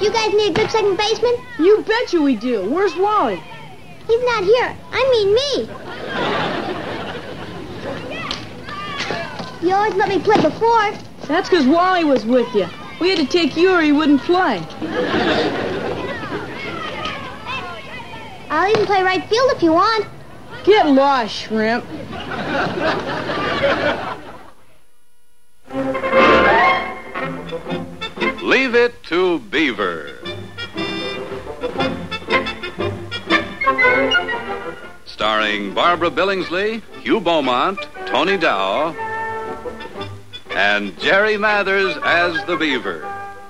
You guys need a good second baseman? You betcha we do. Where's Wally? He's not here. I mean me. You always let me play before. That's because Wally was with you. We had to take you or he wouldn't play. I'll even play right field if you want. Get lost, Shrimp. Leave It to Beaver. Starring Barbara Billingsley, Hugh Beaumont, Tony Dow, and Jerry Mathers as the Beaver.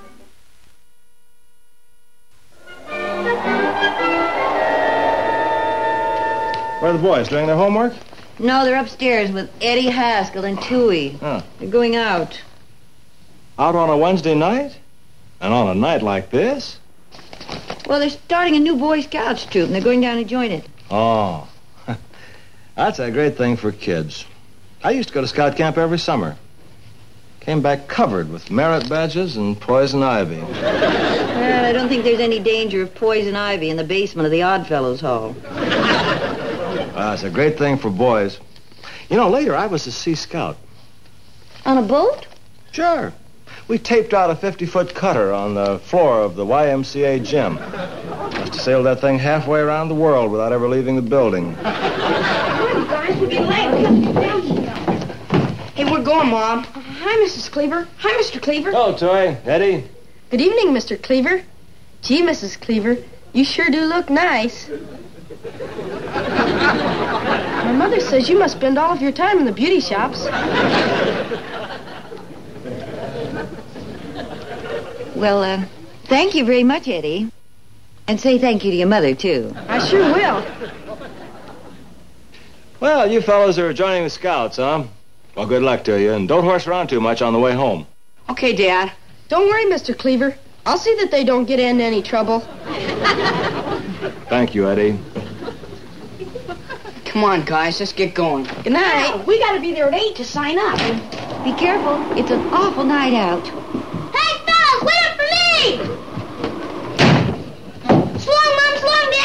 Where are the boys, doing their homework? No, they're upstairs with Eddie Haskell and Tooey. Oh. They're going out. Out on a Wednesday night? And on a night like this? Well, they're starting a new Boy Scouts troop, and they're going down to join it. Oh. That's a great thing for kids. I used to go to scout camp every summer. Came back covered with merit badges and poison ivy. Well, I don't think there's any danger of poison ivy in the basement of the Oddfellows Hall. It's a great thing for boys. You know, later I was a Sea Scout. On a boat? Sure. We taped out a 50-foot cutter on the floor of the YMCA gym. Must have sailed that thing halfway around the world without ever leaving the building. Guys, we're getting late. Hey, we're going, Mom. Hi, Mrs. Cleaver. Hi, Mr. Cleaver. Oh, Toy. Eddie. Good evening, Mr. Cleaver. Gee, Mrs. Cleaver, you sure do look nice. My mother says you must spend all of your time in the beauty shops. Well, thank you very much, Eddie. And say thank you to your mother, too. I sure will. Well, you fellows are joining the Scouts, huh? Well, good luck to you, and don't horse around too much on the way home. Okay, Dad. Don't worry, Mr. Cleaver. I'll see that they don't get into any trouble. Thank you, Eddie. Come on, guys, let's get going. Good night. Now, we gotta be there at 8 to sign up. Be careful. It's an awful night out. Hey, fellas, wait up for me! So long, Mom. So long,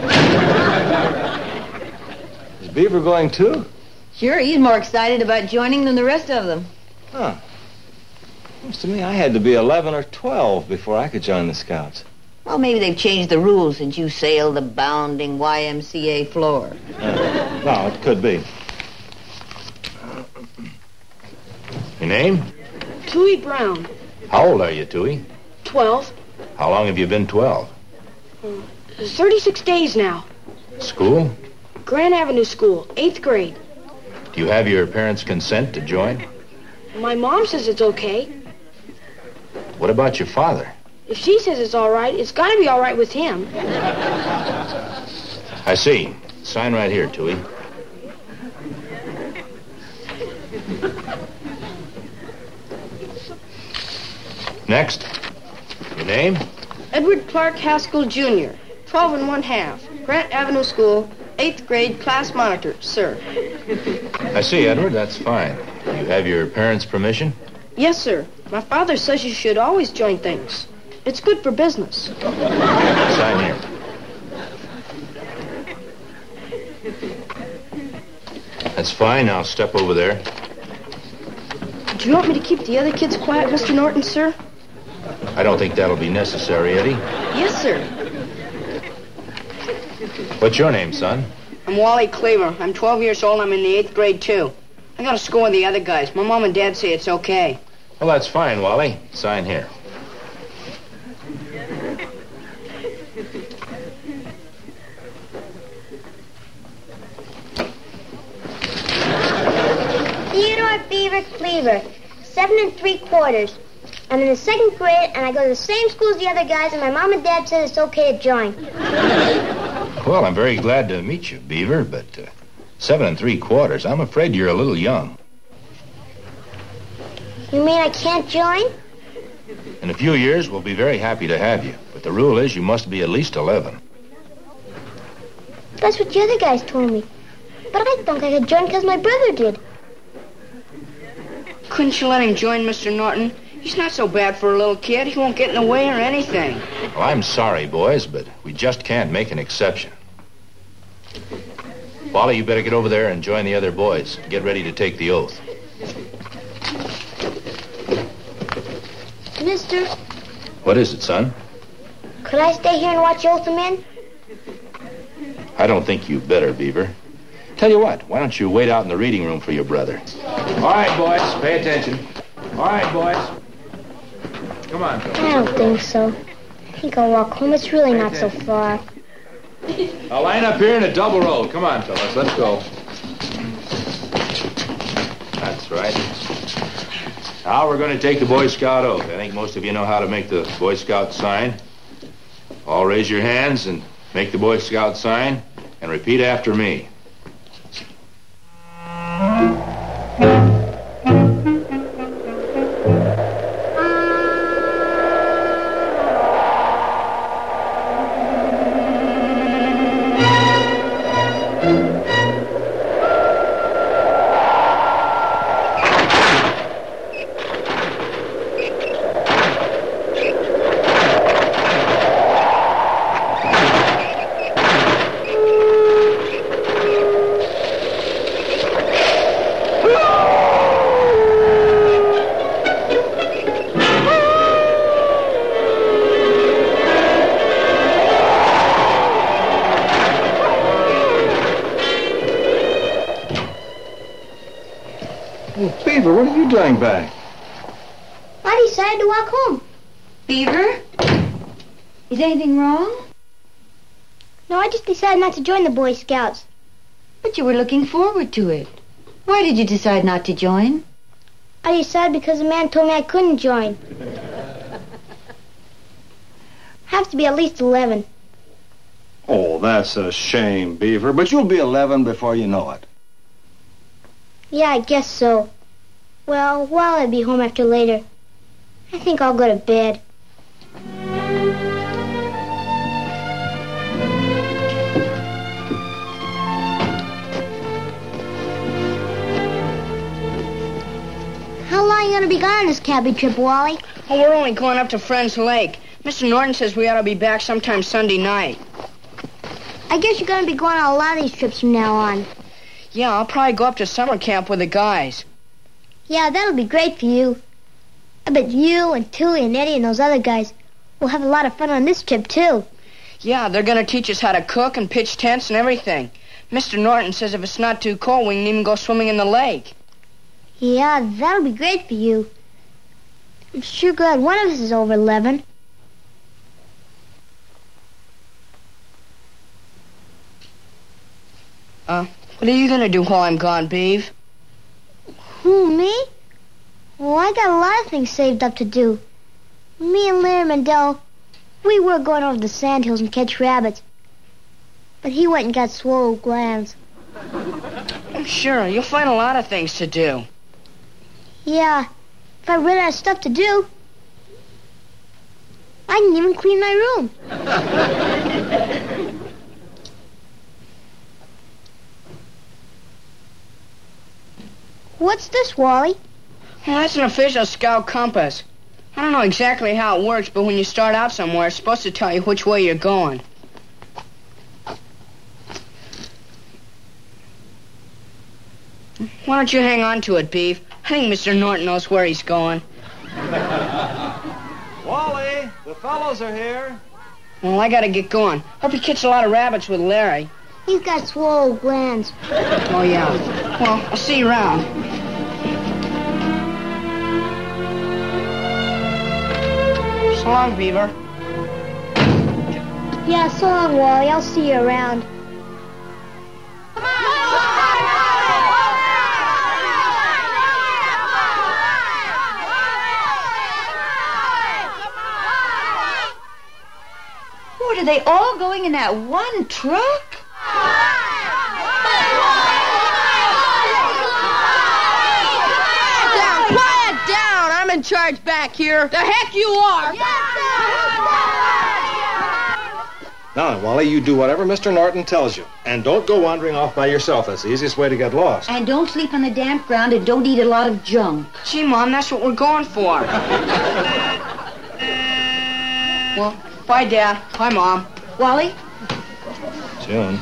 Dad. Is Beaver going too? Sure, he's more excited about joining than the rest of them. Huh. Seems to me I had to be 11 or 12 before I could join the Scouts. Well, maybe they've changed the rules since you sailed the bounding YMCA floor. No, it could be. Your name? Tooey Brown. How old are you, Tooey? 12. How long have you been 12? 36 days now. School? Grand Avenue School, 8th grade. Do you have your parents' consent to join? My mom says it's okay. What about your father? If she says it's all right, it's got to be all right with him. I see. Sign right here, Tooey. Next. Your name? Edward Clark Haskell, Jr., 12 1/2, Grant Avenue School, 8th grade class monitor, sir. I see, Edward. That's fine. Do you have your parents' permission? Yes, sir. My father says you should always join things. It's good for business. Sign here. That's fine. I'll step over there. Do you want me to keep the other kids quiet, Mr. Norton, sir? I don't think that'll be necessary, Eddie. Yes, sir. What's your name, son? I'm Wally Cleaver. I'm 12 years old. I'm in the 8th grade, too. I got to school with the other guys. My mom and dad say it's okay. Well, that's fine, Wally. Sign here. Theodore Beaver Cleaver, 7 3/4. I'm in the 2nd grade, and I go to the same school as the other guys, and my mom and dad said it's okay to join. Well, I'm very glad to meet you, Beaver, but 7 3/4, I'm afraid you're a little young. You mean I can't join? In a few years, we'll be very happy to have you, but the rule is you must be at least 11. That's what the other guys told me. But I think I could join because my brother did. Couldn't you let him join, Mr. Norton? He's not so bad for a little kid. He won't get in the way or anything. Well, I'm sorry, boys, but we just can't make an exception. Wally, you better get over there and join the other boys. Get ready to take the oath. Mister, What is it, son? could I stay here and watch you oath him in? I don't think you better, Beaver. Tell you what, why don't you wait out in the reading room for your brother? All right, boys, pay attention. All right, boys. Come on, Phil. I don't think so. I think I'll walk home. It's really not so far. Now line up here in a double row. Come on, fellas, let's go. That's right. Now we're going to take the Boy Scout oath. I think most of you know how to make the Boy Scout sign. All raise your hands and make the Boy Scout sign and repeat after me. Beaver, what are you doing back? I decided to walk home. Beaver? Is anything wrong? No, I just decided not to join the Boy Scouts. But you were looking forward to it. Why did you decide not to join? I decided because the man told me I couldn't join. Have to be at least 11. Oh, that's a shame, Beaver, but you'll be 11 before you know it. Yeah, I guess so. Well, while I'll be home after later, I think I'll go to bed. How long are you going to be gone on this cabbie trip, Wally? Oh, we're only going up to Friends Lake. Mr. Norton says we ought to be back sometime Sunday night. I guess you're going to be going on a lot of these trips from now on. Yeah, I'll probably go up to summer camp with the guys. Yeah, that'll be great for you. I bet you and Toolie and Eddie and those other guys will have a lot of fun on this trip, too. Yeah, they're going to teach us how to cook and pitch tents and everything. Mr. Norton says if it's not too cold, we can even go swimming in the lake. Yeah, that'll be great for you. I'm sure glad one of us is over 11. What are you going to do while I'm gone, Beav? Who, me? Well, I got a lot of things saved up to do. Me and Larry Mandel, we were going over the sandhills and catch rabbits. But he went and got swallow glands. I'm sure. You'll find a lot of things to do. Yeah, if I ran out of stuff to do, I can even clean my room. What's this, Wally? Well, that's an official scout compass. I don't know exactly how it works, but when you start out somewhere, it's supposed to tell you which way you're going. Why don't you hang on to it, Beav? I think Mr. Norton knows where he's going. Wally, the fellows are here. Well, I gotta get going. Hope he catch a lot of rabbits with Larry. He's got swallow glands. Oh, yeah. Well, I'll see you around. So long, Beaver. Yeah, so long, Wally. I'll see you around. What, are they all going in that one truck? Quiet down! I'm in charge back here. The heck you are! Now, Wally, you do whatever Mr. Norton tells you. And don't go wandering off by yourself. That's the easiest way to get lost. And don't sleep on the damp ground and don't eat a lot of junk. Gee, Mom, that's what we're going for. Well, bye, Dad. Bye, Mom. Wally? June.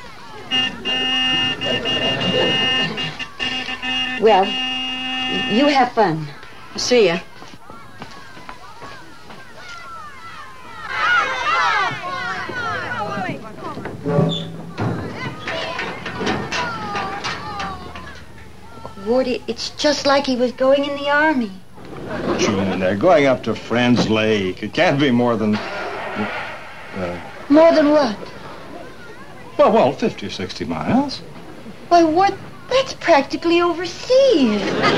Well, you have fun. See ya. Ward, it's just like he was going in the army. June, they're going up to Friends Lake. It can't be more than... More than what? Well, 50 or 60 miles. Why, Ward, that's practically overseas.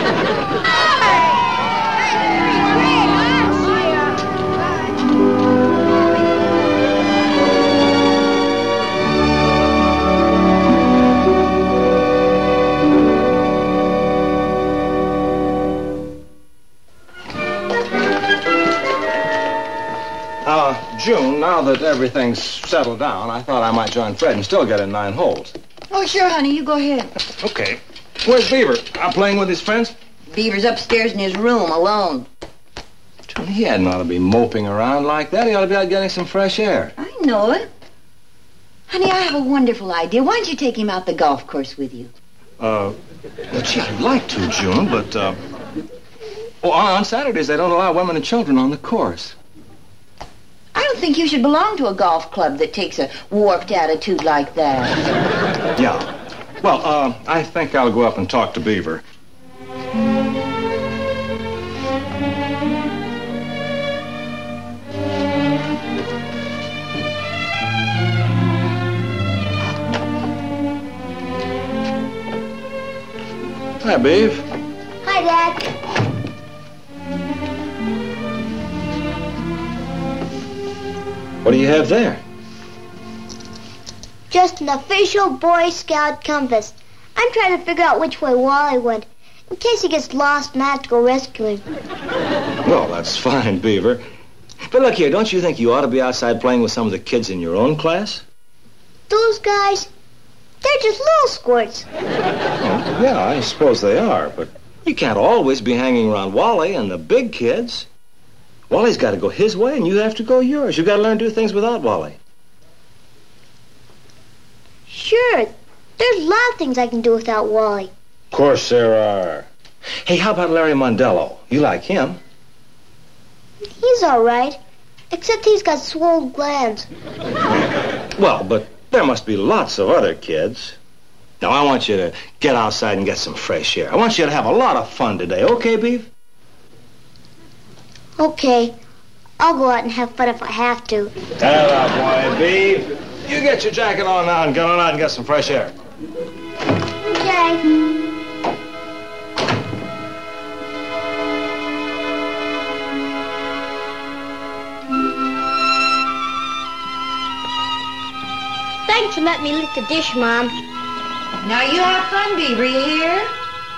June, now that everything's settled down, I thought I might join Fred and still get in 9 holes. Oh, sure, honey, you go ahead. Okay. Where's Beaver? Out playing with his friends? Beaver's upstairs in his room, alone. June, he hadn't ought to be moping around like that. He ought to be out getting some fresh air. I know it. Honey, I have a wonderful idea. Why don't you take him out the golf course with you? Well, gee, I'd like to, June, but, on Saturdays they don't allow women and children on the course. I don't think you should belong to a golf club that takes a warped attitude like that. Yeah. Well, I think I'll go up and talk to Beaver. Hi, Beav. Hi, Dad. What do you have there? Just an official Boy Scout compass. I'm trying to figure out which way Wally went, in case he gets lost and I have to go rescue him. Well, that's fine, Beaver. But look here, don't you think you ought to be outside playing with some of the kids in your own class? Those guys, they're just little squirts. Well, yeah, I suppose they are, but you can't always be hanging around Wally and the big kids. Wally's got to go his way, and you have to go yours. You've got to learn to do things without Wally. Sure, there's a lot of things I can do without Wally. Of course there are. Hey, how about Larry Mondello? You like him? He's all right, except he's got swollen glands. Well, but there must be lots of other kids. Now, I want you to get outside and get some fresh air. I want you to have a lot of fun today, okay, Beef? Okay, I'll go out and have fun if I have to. Hello, boy, Beef. You get your jacket on now and get on out and get some fresh air. Okay. Thanks for letting me lick the dish, Mom. Now you have fun, Beaver, you hear?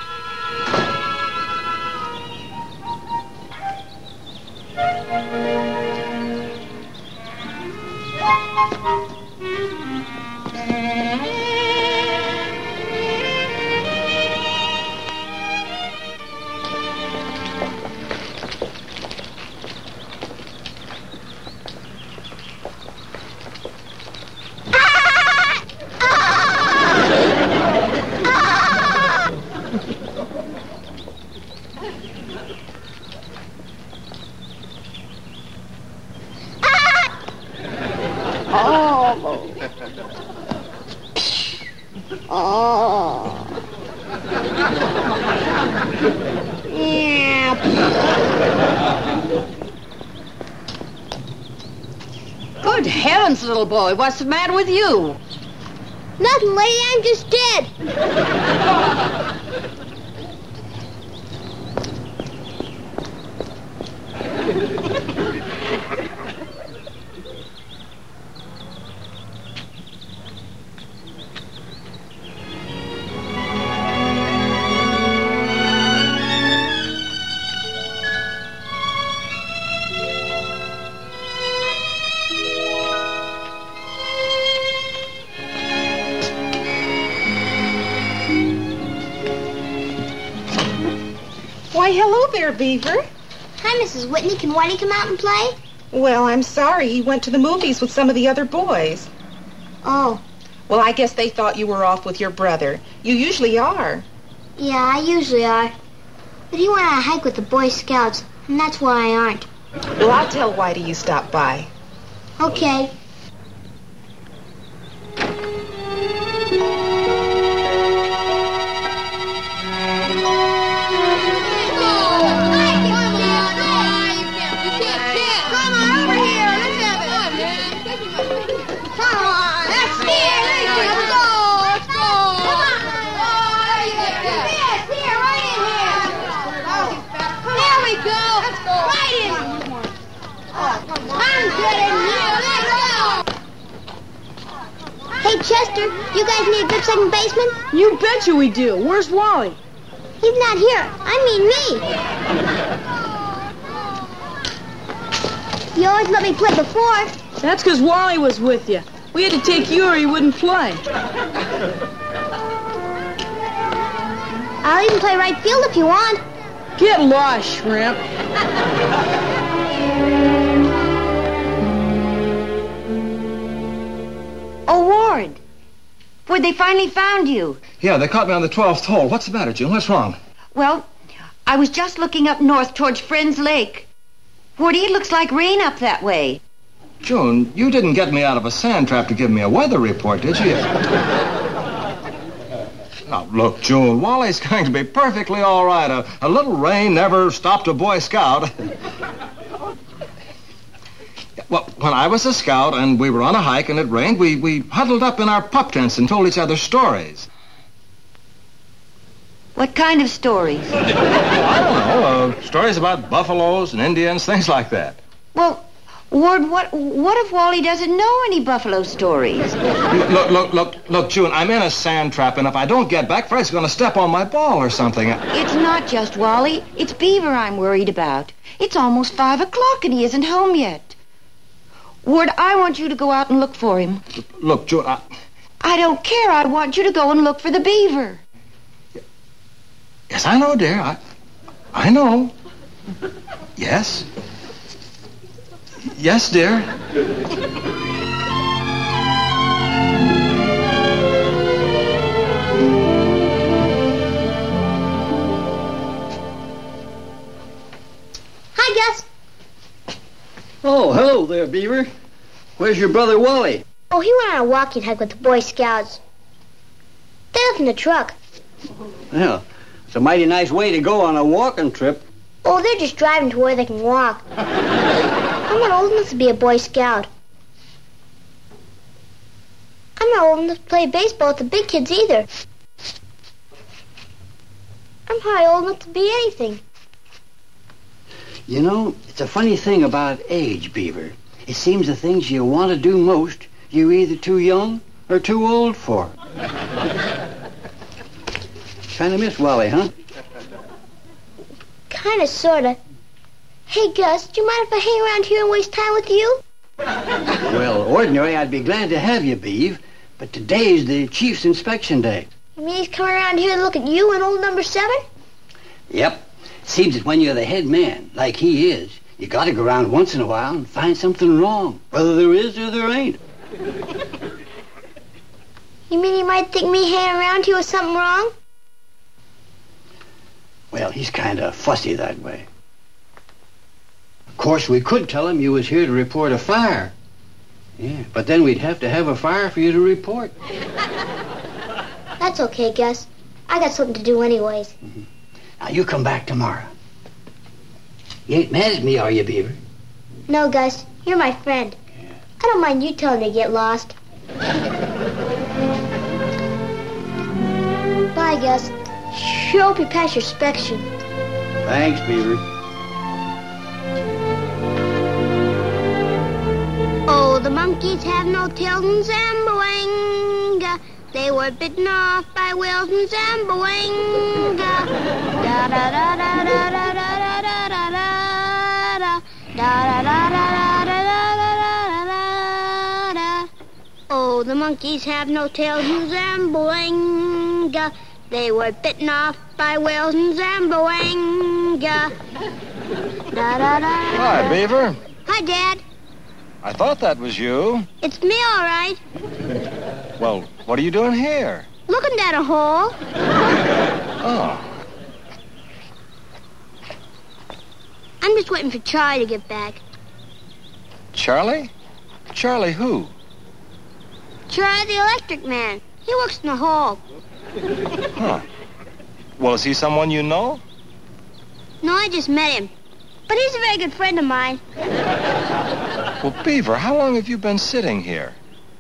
Good heavens, little boy, what's the matter with you? Nothing, lady, I'm just dead. Why, hello there, Beaver. Hi, Mrs. Whitney. Can Whitey come out and play? Well, I'm sorry. He went to the movies with some of the other boys. Oh. Well, I guess they thought you were off with your brother. You usually are. Yeah, I usually are. But he went on a hike with the Boy Scouts, and that's why I aren't. Well, I'll tell Whitey you stopped by. Okay. Hey, Chester, you guys need a good second baseman? You betcha we do. Where's Wally? He's not here. I mean me. You always let me play before. That's because Wally was with you. We had to take you or he wouldn't play. I'll even play right field if you want. Get lost, Shrimp. Oh, Ward. Ward, they finally found you. Yeah, they caught me on the 12th hole. What's the matter, June? What's wrong? Well, I was just looking up north towards Friends Lake. Wardy, it looks like rain up that way. June, you didn't get me out of a sand trap to give me a weather report, did you? Now, look, June, Wally's going to be perfectly all right. A little rain never stopped a Boy Scout. Well, when I was a scout and we were on a hike and it rained, we huddled up in our pup tents and told each other stories. What kind of stories? I don't know. Stories about buffaloes and Indians, things like that. Well, Ward, what if Wally doesn't know any buffalo stories? Look, June, I'm in a sand trap, and if I don't get back, Fred's going to step on my ball or something. It's not just Wally. It's Beaver I'm worried about. It's almost 5 o'clock and he isn't home yet. Ward, I want you to go out and look for him. Look, June, I don't care. I want you to go and look for the beaver. Yes, I know, dear. I know. Yes. Yes, dear. Hi, Gus. Oh, hello there, Beaver. Where's your brother Wally? Oh, he went on a walking hike with the Boy Scouts. They left in the truck. Yeah, it's a mighty nice way to go on a walking trip. Oh, they're just driving to where they can walk. I'm not old enough to be a Boy Scout. I'm not old enough to play baseball with the big kids either. I'm hardly old enough to be anything. You know, it's a funny thing about age, Beaver. It seems the things you want to do most, you're either too young or too old for. Kind of miss Wally, huh? Kind of, sort of. Hey, Gus, do you mind if I hang around here and waste time with you? Well, ordinarily, I'd be glad to have you, Beav, but today's the chief's inspection day. You mean he's coming around here to look at you and old number 7? Yep. Seems that when you're the head man, like he is, you gotta go around once in a while and find something wrong, whether there is or there ain't. You mean he might think me hanging around here with something wrong? Well, he's kind of fussy that way. Of course, we could tell him you was here to report a fire. Yeah, but then we'd have to have a fire for you to report. That's okay, Gus. I got something to do anyways. Mm-hmm. Now, you come back tomorrow. You ain't mad at me, are you, Beaver? No, Gus. You're my friend. Yeah. I don't mind you telling me to get lost. Bye, Gus. Sure hope you pass your inspection. Thanks, Beaver. Oh, the monkeys have no tails in Zamboanga. They were bitten off by whales in Zamboanga. Da da da da da da da da da da da da da da. Oh, the monkeys have no tails in Zamboanga. They were bitten off by whales in Zamboanga. Da-da-da. Hi, Beaver. Hi, Dad. I thought that was you. It's me, all right. Well, what are you doing here? Looking down a hole. Oh. I'm just waiting for Charlie to get back. Charlie? Charlie who? Charlie the electric man. He works in the hall. Huh. Well, is he someone you know? No, I just met him. But he's a very good friend of mine. Well, Beaver, how long have you been sitting here?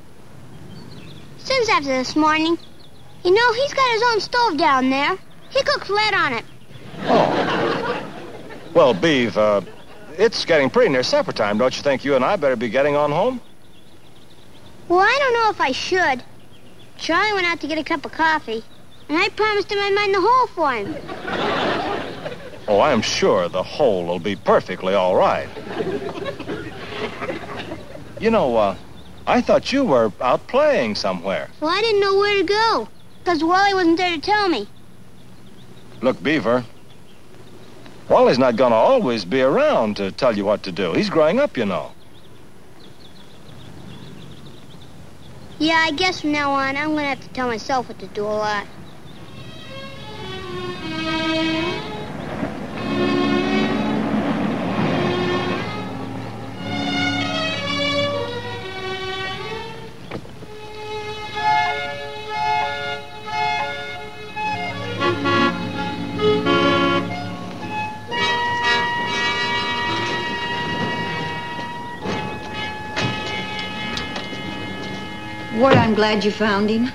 Since after this morning. You know, he's got his own stove down there. He cooks lead on it. Oh. Well, Beav, it's getting pretty near supper time. Don't you think you and I better be getting on home? Well, I don't know if I should. Charlie went out to get a cup of coffee, and I promised him I'd mind the hole for him. Oh, I'm sure the hole will be perfectly all right. You know, I thought you were out playing somewhere. Well, I didn't know where to go, because Wally wasn't there to tell me. Look, Beaver, Wally's not going to always be around to tell you what to do. He's growing up, you know. Yeah, I guess from now on, I'm going to have to tell myself what to do a lot. Ward, I'm glad you found him.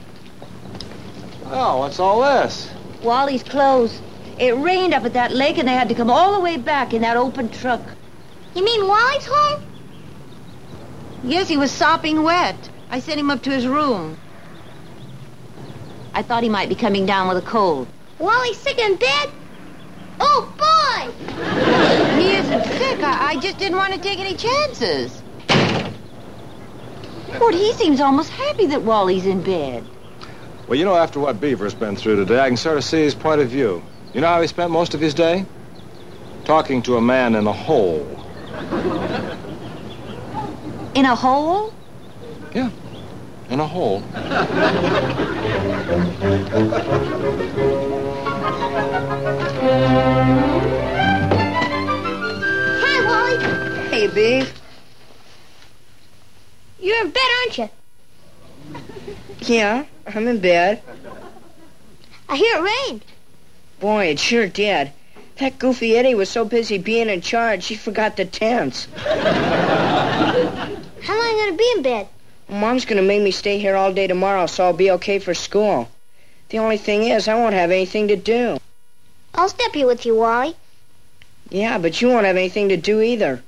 Oh, what's all this? Wally's clothes. It rained up at that lake and they had to come all the way back in that open truck. You mean Wally's home? Yes, he was sopping wet. I sent him up to his room. I thought he might be coming down with a cold. Wally's sick in bed? Oh, boy! He isn't sick. I just didn't want to take any chances. Lord, he seems almost happy that Wally's in bed. Well, you know, after what Beaver's been through today, I can sort of see his point of view. You know how he spent most of his day? Talking to a man in a hole. In a hole? Yeah, in a hole. Hi, Wally. Hey, Beef. You're in bed, aren't you? Yeah, I'm in bed. I hear it rained. Boy, it sure did. That goofy Eddie was so busy being in charge, he forgot the tents. How long are you going to be in bed? Mom's going to make me stay here all day tomorrow, so I'll be okay for school. The only thing is, I won't have anything to do. I'll step you with you, Wally. Yeah, but you won't have anything to do either.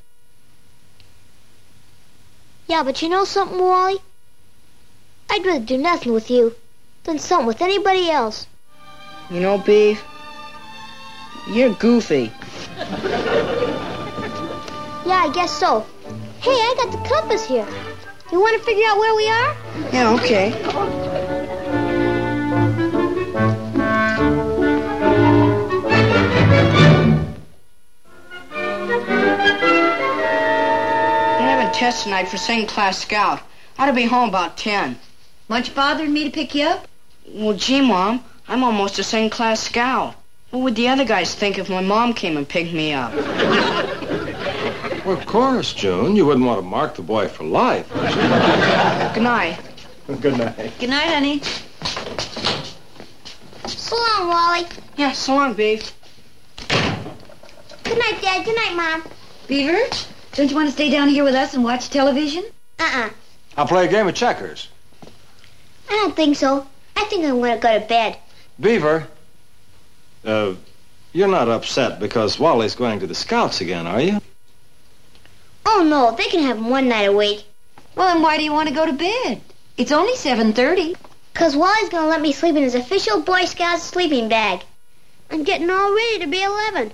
Yeah, but you know something, Wally? I'd rather do nothing with you than something with anybody else. You know, Beef, you're goofy. Yeah, I guess so. Hey, I got the compass here. You want to figure out where we are? Yeah, okay. Test tonight for second class scout. Ought to be home about 10. Much bothering me to pick you up? Well, gee, Mom, I'm almost a second class scout. What would the other guys think if my mom came and picked me up? Well, of course, June. You wouldn't want to mark the boy for life. Good night. Good night. Good night, honey. So long, Wally. Yeah, so long, Beef. Good night, Dad. Good night, Mom. Beaver, don't you want to stay down here with us and watch television? Uh-uh. I'll play a game of checkers. I don't think so. I think I'm going to go to bed. Beaver, you're not upset because Wally's going to the Scouts again, are you? Oh, no. They can have him one night a week. Well, then why do you want to go to bed? It's only 7:30. Because Wally's going to let me sleep in his official Boy Scout sleeping bag. I'm getting all ready to be 11.